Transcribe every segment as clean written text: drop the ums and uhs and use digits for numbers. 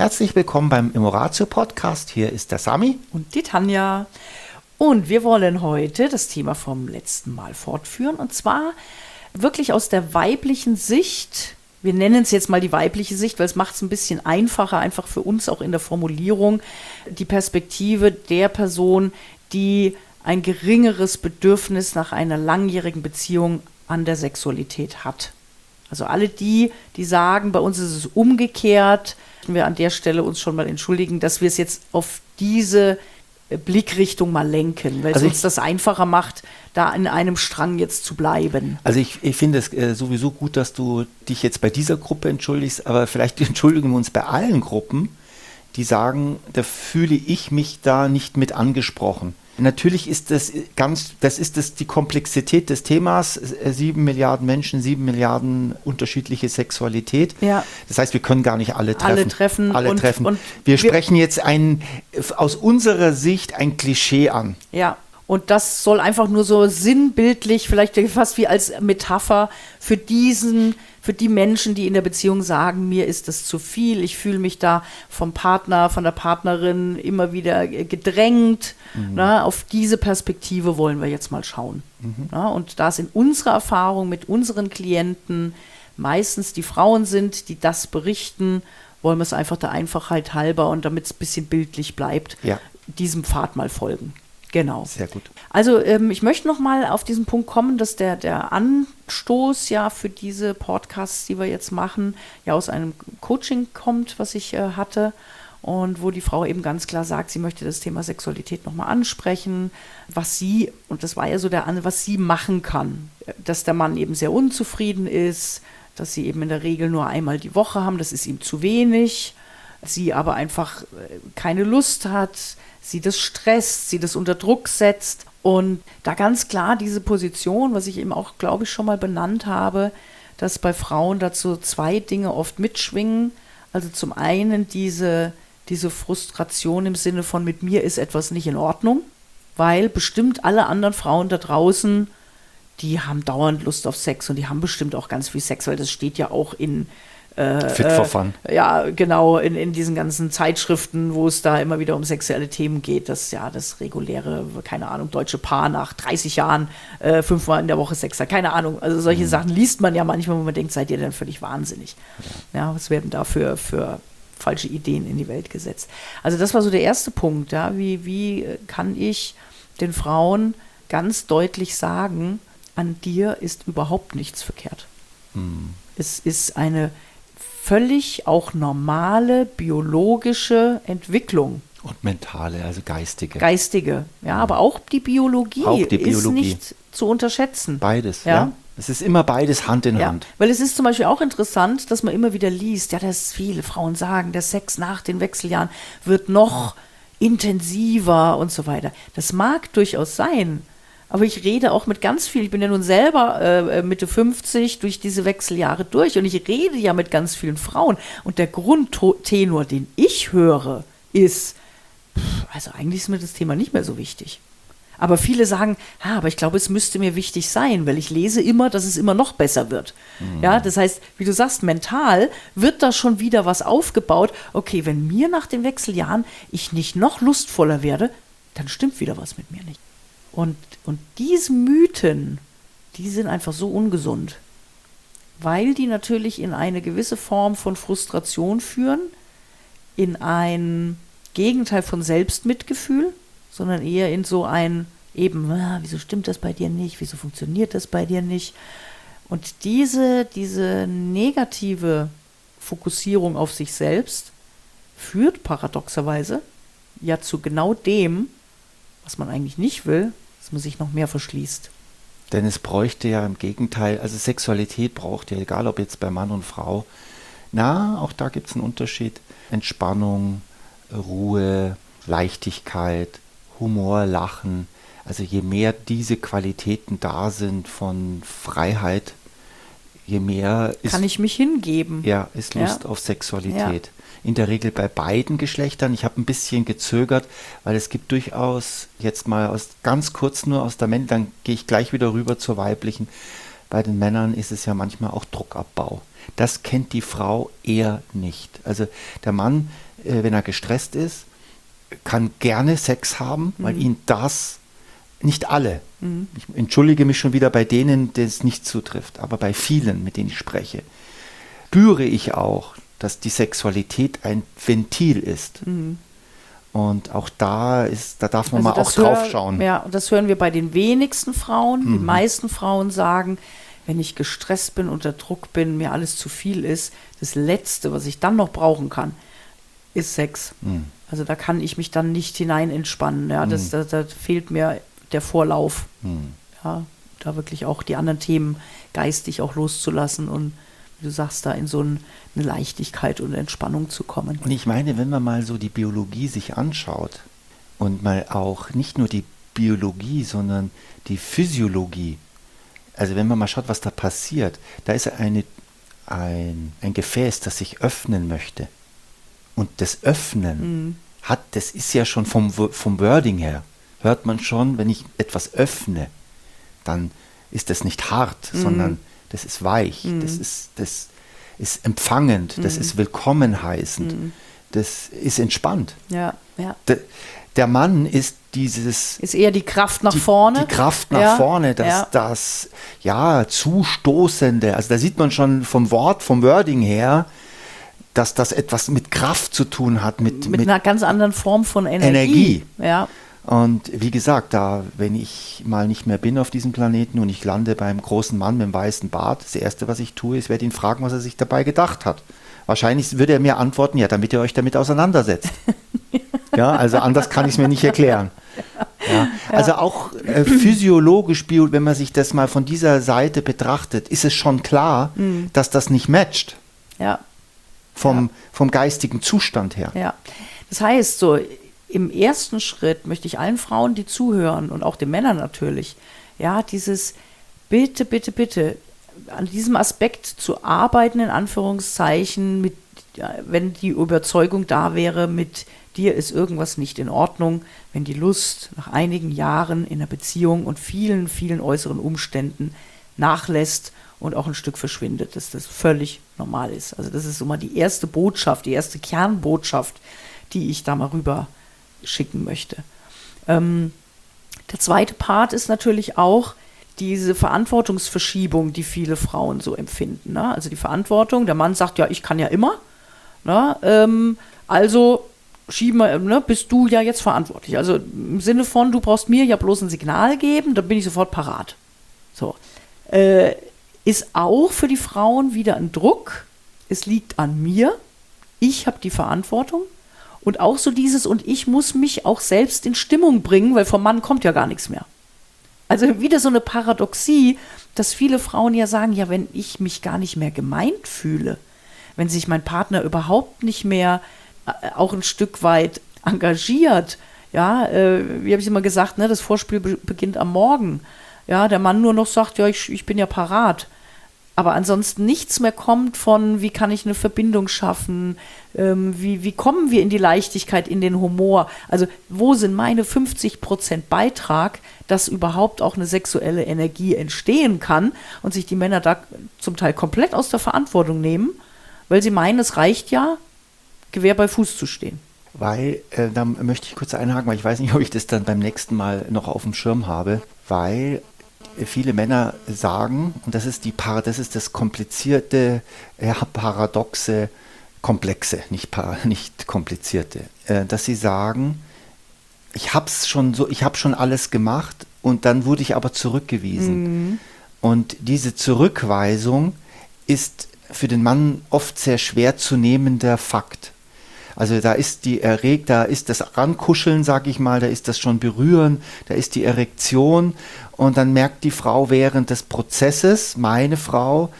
Herzlich willkommen beim Immoratio-Podcast. Hier ist der Sami. Und die Tanja. Und wir wollen heute das Thema vom letzten Mal fortführen. Und zwar wirklich aus der weiblichen Sicht. Wir nennen es jetzt mal die weibliche Sicht, weil es macht es ein bisschen einfacher, einfach für uns auch in der Formulierung. Die Perspektive der Person, die ein geringeres Bedürfnis nach einer langjährigen Beziehung an der Sexualität hat. Also alle die sagen, bei uns ist es umgekehrt, wir an der Stelle uns schon mal entschuldigen, dass wir es jetzt auf diese Blickrichtung mal lenken, weil es uns das einfacher macht, da in einem Strang jetzt zu bleiben. Also ich finde es sowieso gut, dass du dich jetzt bei dieser Gruppe entschuldigst, aber vielleicht entschuldigen wir uns bei allen Gruppen, die sagen, da fühle ich mich da nicht mit angesprochen. Natürlich ist das die Komplexität des Themas, 7 Milliarden Menschen, 7 Milliarden unterschiedliche Sexualität. Ja. Das heißt, wir können gar nicht alle treffen. Alle treffen. Und wir sprechen jetzt aus unserer Sicht ein Klischee an. Ja. Und das soll einfach nur so sinnbildlich, vielleicht fast wie als Metapher für die Menschen, die in der Beziehung sagen, mir ist das zu viel, ich fühle mich da vom Partner, von der Partnerin immer wieder gedrängt. Na, auf diese Perspektive wollen wir jetzt mal schauen. Na, und da es in unserer Erfahrung mit unseren Klienten meistens die Frauen sind, die das berichten, wollen wir es einfach der Einfachheit halber und damit es ein bisschen bildlich bleibt, diesem Pfad mal folgen. Genau. Sehr gut. Also ich möchte noch mal auf diesen Punkt kommen, dass der Anstoß ja für diese Podcasts, die wir jetzt machen, ja aus einem Coaching kommt, was ich hatte und wo die Frau eben ganz klar sagt, sie möchte das Thema Sexualität noch mal ansprechen, was sie, und das war ja so was sie machen kann, dass der Mann eben sehr unzufrieden ist, dass sie eben in der Regel nur einmal die Woche haben, das ist ihm zu wenig, sie aber einfach keine Lust hat, sie das stresst, sie das unter Druck setzt und da ganz klar diese Position, was ich eben auch, glaube ich, schon mal benannt habe, dass bei Frauen dazu 2 Dinge oft mitschwingen. Also zum einen diese Frustration im Sinne von, mit mir ist etwas nicht in Ordnung, weil bestimmt alle anderen Frauen da draußen, die haben dauernd Lust auf Sex und die haben bestimmt auch ganz viel Sex, weil das steht ja auch in Fit for Fun. Ja, genau, in diesen ganzen Zeitschriften, wo es da immer wieder um sexuelle Themen geht, das reguläre, keine Ahnung, deutsche Paar nach 30 Jahren 5-mal in der Woche Sex hat, keine Ahnung. Also solche Sachen liest man ja manchmal, wo man denkt, seid ihr denn völlig wahnsinnig? Ja, was werden da für falsche Ideen in die Welt gesetzt? Also das war so der erste Punkt, ja, wie kann ich den Frauen ganz deutlich sagen, an dir ist überhaupt nichts verkehrt. Es ist eine völlig auch normale biologische Entwicklung. Und mentale, also geistige. Geistige, ja, aber auch die Biologie ist nicht zu unterschätzen. Beides, ja. Es ist immer beides Hand in Hand. Weil es ist zum Beispiel auch interessant, dass man immer wieder liest, ja, dass viele Frauen sagen, der Sex nach den Wechseljahren wird noch intensiver und so weiter. Das mag durchaus sein. Aber ich rede auch mit ganz viel, ich bin ja nun selber Mitte 50 durch diese Wechseljahre durch und ich rede ja mit ganz vielen Frauen. Und der Grundtenor, den ich höre, ist, also eigentlich ist mir das Thema nicht mehr so wichtig. Aber viele sagen, aber ich glaube, es müsste mir wichtig sein, weil ich lese immer, dass es immer noch besser wird. Ja, das heißt, wie du sagst, mental wird da schon wieder was aufgebaut. Okay, wenn mir nach den Wechseljahren ich nicht noch lustvoller werde, dann stimmt wieder was mit mir nicht. Und diese Mythen, die sind einfach so ungesund, weil die natürlich in eine gewisse Form von Frustration führen, in ein Gegenteil von Selbstmitgefühl, sondern eher in so ein wieso stimmt das bei dir nicht, wieso funktioniert das bei dir nicht? Und diese negative Fokussierung auf sich selbst führt paradoxerweise ja zu genau dem, was man eigentlich nicht will, dass man sich noch mehr verschließt. Denn es bräuchte ja im Gegenteil, also Sexualität braucht ja, egal ob jetzt bei Mann und Frau, auch da gibt es einen Unterschied, Entspannung, Ruhe, Leichtigkeit, Humor, Lachen. Also je mehr diese Qualitäten da sind von Freiheit, je mehr kann ich mich hingeben. Ja, ist Lust auf Sexualität. Ja. In der Regel bei beiden Geschlechtern. Ich habe ein bisschen gezögert, weil es gibt durchaus, jetzt mal ganz kurz nur aus der Männlichen, dann gehe ich gleich wieder rüber zur weiblichen. Bei den Männern ist es ja manchmal auch Druckabbau. Das kennt die Frau eher nicht. Also der Mann wenn er gestresst ist, kann gerne Sex haben, weil ihn das, nicht alle, ich entschuldige mich schon wieder bei denen, denen es nicht zutrifft, aber bei vielen, mit denen ich spreche, spüre ich auch, dass die Sexualität ein Ventil ist. Und auch da darf man mal auch drauf schauen. Ja, und das hören wir bei den wenigsten Frauen. Die meisten Frauen sagen, wenn ich gestresst bin, unter Druck bin, mir alles zu viel ist, das Letzte, was ich dann noch brauchen kann, ist Sex. Also da kann ich mich dann nicht hinein entspannen. Ja, da fehlt mir der Vorlauf. Ja, da wirklich auch die anderen Themen geistig auch loszulassen und, wie du sagst, da in so eine Leichtigkeit und Entspannung zu kommen. Und ich meine, wenn man mal so die Biologie sich anschaut und mal auch nicht nur die Biologie, sondern die Physiologie, also wenn man mal schaut, was da passiert, da ist ein Gefäß, das sich öffnen möchte. Und das Öffnen das ist ja schon vom Wording her, hört man schon, wenn ich etwas öffne, dann ist das nicht hart, sondern das ist weich, das ist empfangend, das ist willkommen heißend, das ist entspannt. Ja, ja. Der Mann ist ist eher die Kraft nach vorne. Die Kraft nach vorne, das Zustoßende. Also da sieht man schon vom Wording her, dass das etwas mit Kraft zu tun hat. Mit einer ganz anderen Form von Energie. Ja. Und wie gesagt, wenn ich mal nicht mehr bin auf diesem Planeten und ich lande beim großen Mann mit dem weißen Bart, das Erste, was ich tue, ist, werde ihn fragen, was er sich dabei gedacht hat. Wahrscheinlich würde er mir antworten, ja, damit ihr euch damit auseinandersetzt. Ja, also anders kann ich es mir nicht erklären. Ja, also auch physiologisch, wenn man sich das mal von dieser Seite betrachtet, ist es schon klar, dass das nicht matcht. Ja. Vom geistigen Zustand her. Ja. Das heißt, so im ersten Schritt möchte ich allen Frauen, die zuhören und auch den Männern natürlich, ja, dieses bitte, bitte, bitte an diesem Aspekt zu arbeiten, in Anführungszeichen, wenn die Überzeugung da wäre, mit dir ist irgendwas nicht in Ordnung, wenn die Lust nach einigen Jahren in einer Beziehung und vielen, vielen äußeren Umständen nachlässt und auch ein Stück verschwindet, dass das völlig normal ist. Also das ist so mal die erste Botschaft, die erste Kernbotschaft, die ich da mal rüber schicken möchte. Der zweite Part ist natürlich auch diese Verantwortungsverschiebung, die viele Frauen so empfinden. Ne? Also die Verantwortung, der Mann sagt, ja, ich kann ja immer, ne? Also bist du ja jetzt verantwortlich. Also im Sinne von, du brauchst mir ja bloß ein Signal geben, dann bin ich sofort parat. So. Ist auch für die Frauen wieder ein Druck. Es liegt an mir. Ich habe die Verantwortung. Und auch so dieses, und ich muss mich auch selbst in Stimmung bringen, weil vom Mann kommt ja gar nichts mehr. Also wieder so eine Paradoxie, dass viele Frauen ja sagen, ja, wenn ich mich gar nicht mehr gemeint fühle, wenn sich mein Partner überhaupt nicht mehr auch ein Stück weit engagiert, ja, wie habe ich immer gesagt, ne, das Vorspiel beginnt am Morgen, ja, der Mann nur noch sagt, ja, ich bin ja parat, aber ansonsten nichts mehr kommt von, wie kann ich eine Verbindung schaffen, wie kommen wir in die Leichtigkeit, in den Humor, also wo sind meine 50% Beitrag, dass überhaupt auch eine sexuelle Energie entstehen kann und sich die Männer da zum Teil komplett aus der Verantwortung nehmen, weil sie meinen, es reicht ja, Gewehr bei Fuß zu stehen. Weil, da möchte ich kurz einhaken, weil ich weiß nicht, ob ich das dann beim nächsten Mal noch auf dem Schirm habe, weil viele Männer sagen, und das ist das komplizierte, paradoxe, komplexe, nicht komplizierte, dass sie sagen, ich habe schon alles gemacht und dann wurde ich aber zurückgewiesen. Und diese Zurückweisung ist für den Mann oft sehr schwer zu nehmender Fakt. Also da ist da ist das Rankuscheln, sage ich mal, da ist das schon Berühren, da ist die Erektion und dann merkt die Frau während des Prozesses, meine Frau,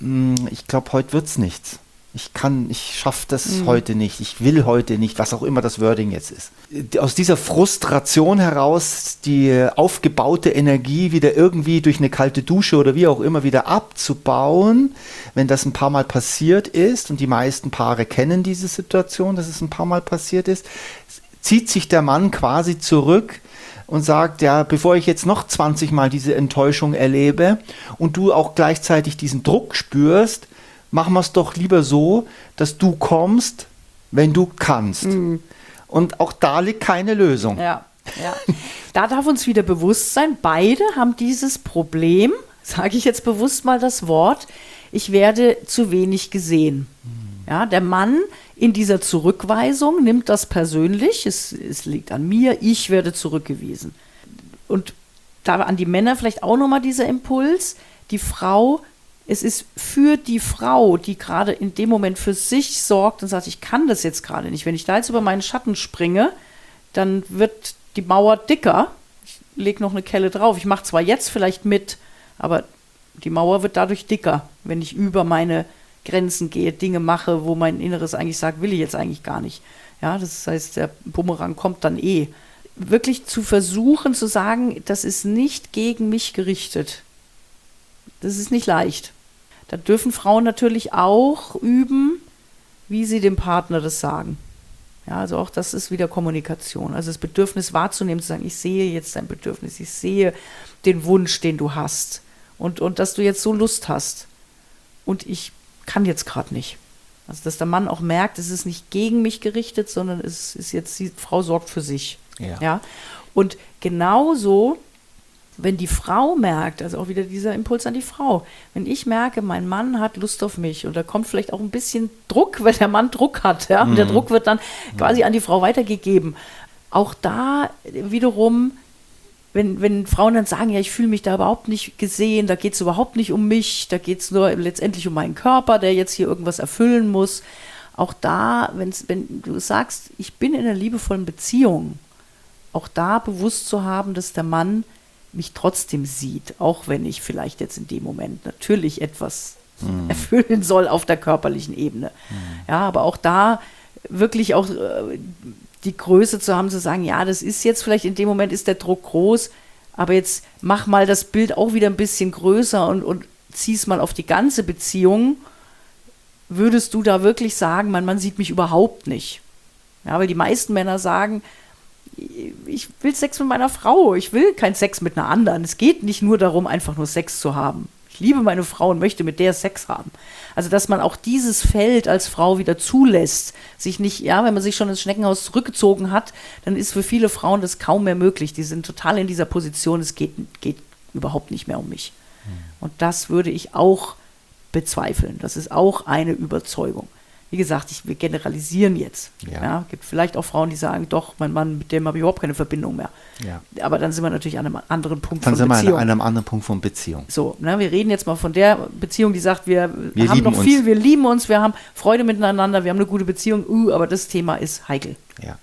ich glaube, heute wird's nichts. Ich schaffe das heute nicht, ich will heute nicht, was auch immer das Wording jetzt ist. Aus dieser Frustration heraus die aufgebaute Energie wieder irgendwie durch eine kalte Dusche oder wie auch immer wieder abzubauen, wenn das ein paar Mal passiert ist, und die meisten Paare kennen diese Situation, dass es ein paar Mal passiert ist, zieht sich der Mann quasi zurück und sagt, ja, bevor ich jetzt noch 20 Mal diese Enttäuschung erlebe und du auch gleichzeitig diesen Druck spürst, machen wir es doch lieber so, dass du kommst wenn du kannst. Und auch da liegt keine Lösung. Ja. Da darf uns wieder bewusst sein, beide haben dieses Problem, sage ich jetzt bewusst mal das Wort, ich werde zu wenig gesehen. Ja, der Mann in dieser Zurückweisung nimmt das persönlich, es liegt an mir, ich werde zurückgewiesen. Und da an die Männer vielleicht auch nochmal dieser Impuls, die Frau, es ist für die Frau, die gerade in dem Moment für sich sorgt und sagt, ich kann das jetzt gerade nicht. Wenn ich da jetzt über meinen Schatten springe, dann wird die Mauer dicker. Ich lege noch eine Kelle drauf. Ich mache zwar jetzt vielleicht mit, aber die Mauer wird dadurch dicker, wenn ich über meine Grenzen gehe, Dinge mache, wo mein Inneres eigentlich sagt, will ich jetzt eigentlich gar nicht. Ja, das heißt, der Bumerang kommt dann eh. Wirklich zu versuchen zu sagen, das ist nicht gegen mich gerichtet. Das ist nicht leicht. Da dürfen Frauen natürlich auch üben, wie sie dem Partner das sagen. Ja, also auch das ist wieder Kommunikation. Also das Bedürfnis wahrzunehmen, zu sagen, ich sehe jetzt dein Bedürfnis, ich sehe den Wunsch, den du hast und dass du jetzt so Lust hast und ich kann jetzt gerade nicht. Also dass der Mann auch merkt, es ist nicht gegen mich gerichtet, sondern es ist jetzt, die Frau sorgt für sich. Ja? Und genauso, wenn die Frau merkt, also auch wieder dieser Impuls an die Frau, wenn ich merke, mein Mann hat Lust auf mich und da kommt vielleicht auch ein bisschen Druck, weil der Mann Druck hat, ja? Und der Druck wird dann quasi an die Frau weitergegeben. Auch da wiederum, wenn Frauen dann sagen, ja, ich fühle mich da überhaupt nicht gesehen, da geht es überhaupt nicht um mich, da geht es nur letztendlich um meinen Körper, der jetzt hier irgendwas erfüllen muss. Auch da, wenn du sagst, ich bin in einer liebevollen Beziehung, auch da bewusst zu haben, dass der Mann mich trotzdem sieht, auch wenn ich vielleicht jetzt in dem Moment natürlich etwas erfüllen soll auf der körperlichen Ebene. Ja, aber auch da wirklich auch die Größe zu haben, zu sagen, ja, das ist jetzt vielleicht in dem Moment ist der Druck groß, aber jetzt mach mal das Bild auch wieder ein bisschen größer und zieh's mal auf die ganze Beziehung. Würdest du da wirklich sagen, mein Mann sieht mich überhaupt nicht? Ja, weil die meisten Männer sagen, ich will Sex mit meiner Frau, ich will keinen Sex mit einer anderen. Es geht nicht nur darum, einfach nur Sex zu haben. Ich liebe meine Frau und möchte mit der Sex haben. Also, dass man auch dieses Feld als Frau wieder zulässt, sich nicht, ja, wenn man sich schon ins Schneckenhaus zurückgezogen hat, dann ist für viele Frauen das kaum mehr möglich. Die sind total in dieser Position, es geht überhaupt nicht mehr um mich. Und das würde ich auch bezweifeln. Das ist auch eine Überzeugung. Wie gesagt, wir generalisieren jetzt. Ja, gibt vielleicht auch Frauen, die sagen, doch, mein Mann, mit dem habe ich überhaupt keine Verbindung mehr. Ja. Aber dann sind wir natürlich an einem anderen Punkt von Beziehung. Dann sind wir an einem anderen Punkt von Beziehung. So, ne, wir reden jetzt mal von der Beziehung, die sagt, wir haben noch viel, wir lieben uns, wir haben Freude miteinander, wir haben eine gute Beziehung, aber das Thema ist heikel. Ja.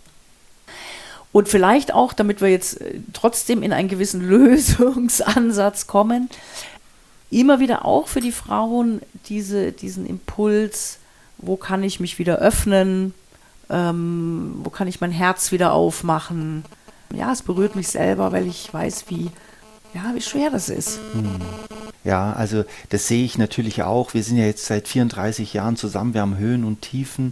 Und vielleicht auch, damit wir jetzt trotzdem in einen gewissen Lösungsansatz kommen, immer wieder auch für die Frauen diesen Impuls, wo kann ich mich wieder öffnen, wo kann ich mein Herz wieder aufmachen. Ja, es berührt mich selber, weil ich weiß, wie schwer das ist. Ja, also das sehe ich natürlich auch. Wir sind ja jetzt seit 34 Jahren zusammen, wir haben Höhen und Tiefen,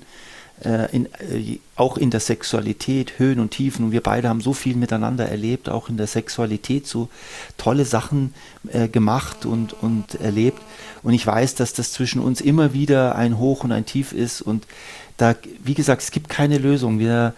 auch in der Sexualität, Höhen und Tiefen. Und wir beide haben so viel miteinander erlebt, auch in der Sexualität, so tolle Sachen gemacht und erlebt. Und ich weiß, dass das zwischen uns immer wieder ein Hoch und ein Tief ist. Und da, wie gesagt, es gibt keine Lösung. Wir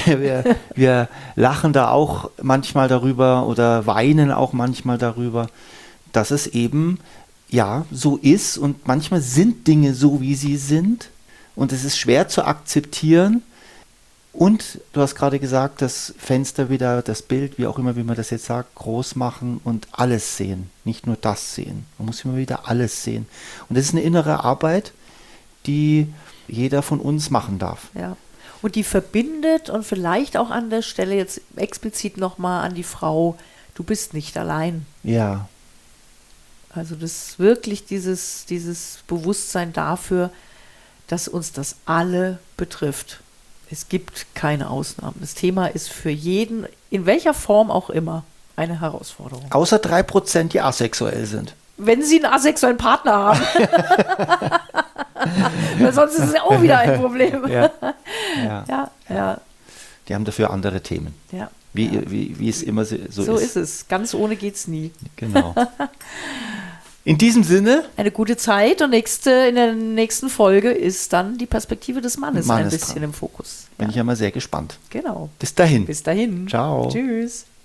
lachen da auch manchmal darüber oder weinen auch manchmal darüber, dass es eben so ist. Und manchmal sind Dinge so, wie sie sind. Und es ist schwer zu akzeptieren. Und du hast gerade gesagt, das Fenster wieder, das Bild, wie auch immer, wie man das jetzt sagt, groß machen und alles sehen. Nicht nur das sehen. Man muss immer wieder alles sehen. Und das ist eine innere Arbeit, die jeder von uns machen darf. Ja. Und die verbindet und vielleicht auch an der Stelle jetzt explizit nochmal an die Frau, du bist nicht allein. Ja. Also das wirklich dieses Bewusstsein dafür, dass uns das alle betrifft. Es gibt keine Ausnahmen. Das Thema ist für jeden, in welcher Form auch immer, eine Herausforderung. Außer 3%, die asexuell sind. Wenn sie einen asexuellen Partner haben. Weil sonst ist es ja auch wieder ein Problem. Ja. Die haben dafür andere Themen. Ja. Wie es immer so ist. So ist es. Ganz ohne geht's nie. Genau. In diesem Sinne, eine gute Zeit und in der nächsten Folge ist dann die Perspektive des Mannes ein bisschen dran. im Fokus. Bin ich ja mal sehr gespannt. Genau. Bis dahin. Bis dahin. Ciao. Tschüss.